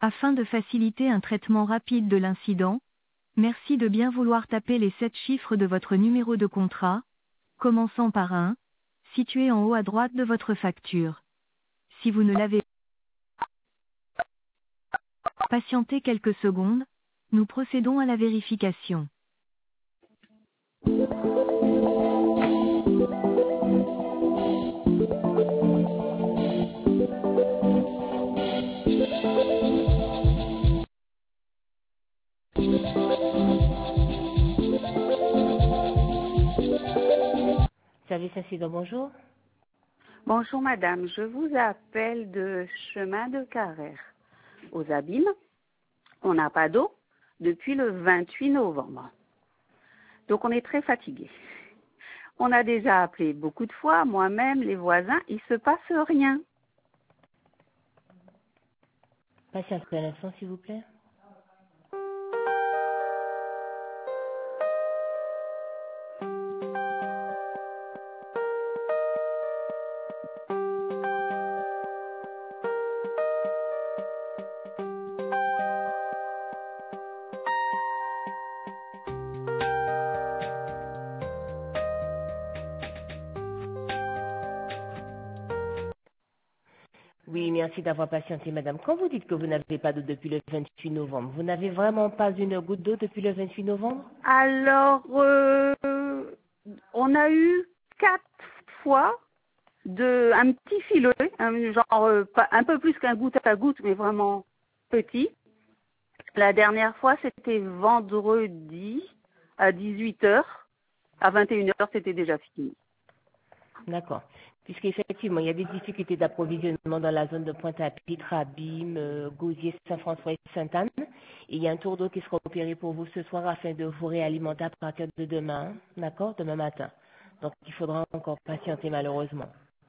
Afin de faciliter un traitement rapide de l'incident, merci de bien vouloir taper les 7 chiffres de votre numéro de contrat, commençant par 1, situé en haut à droite de votre facture. Si vous ne l'avez pas, patientez quelques secondes, nous procédons à la vérification. Service incident, bonjour. Bonjour madame, je vous appelle de chemin de Carrère, aux Abîmes. On n'a pas d'eau depuis le 28 novembre. Donc on est très fatigué. On a déjà appelé beaucoup de fois, moi-même, les voisins, il ne se passe rien. Patientez un instant, s'il vous plaît. Oui, merci d'avoir patienté, madame. Quand vous dites que vous n'avez pas d'eau depuis le 28 novembre, vous n'avez vraiment pas une goutte d'eau depuis le 28 novembre? Alors, on a eu 4 fois un petit filet, un peu plus qu'un goutte à goutte, mais vraiment petit. La dernière fois, c'était vendredi à 18 heures. À 21 heures, c'était déjà fini. D'accord. Puisqu'effectivement, il y a des difficultés d'approvisionnement dans la zone de Pointe-à-Pitre, Abîmes, Gauzier, Saint-François et Sainte-Anne. Et il y a un tour d'eau qui sera opéré pour vous ce soir afin de vous réalimenter à partir de demain. D'accord? Demain matin. Donc, il faudra encore patienter malheureusement.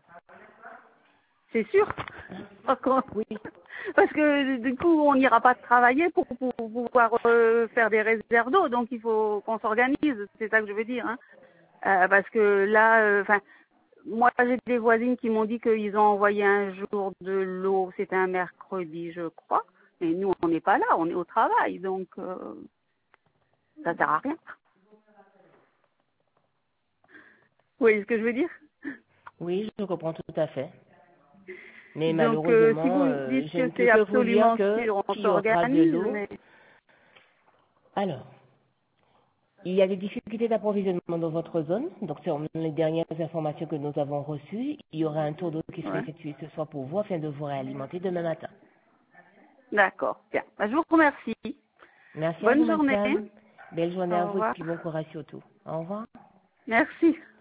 C'est sûr. Oui. Parce que du coup, on n'ira pas travailler pour pouvoir faire des réserves d'eau. Donc, il faut qu'on s'organise. C'est ça que je veux dire. Hein. Parce que là, moi, j'ai des voisines qui m'ont dit qu'ils ont envoyé un jour de l'eau. C'était un mercredi, je crois. Mais nous, on n'est pas là. On est au travail. Donc, ça sert à rien. Vous voyez ce que je veux dire? Oui, je comprends tout à fait. Mais Donc, si malheureusement, vous me dites je ne que peux c'est que vous dire absolument sûr, on qu'il y aura de s'organise. l'eau. Mais... Alors, il y a des difficultés d'approvisionnement dans votre zone. Donc, selon les dernières informations que nous avons reçues, il y aura un tour d'eau qui sera Ouais. effectué ce soir pour vous afin de vous réalimenter demain matin. D'accord. Bien. Je vous remercie. Merci à vous, Bonne journée. madame. Belle journée à Au vous et revoir. puis bon courage surtout. Au revoir. Merci.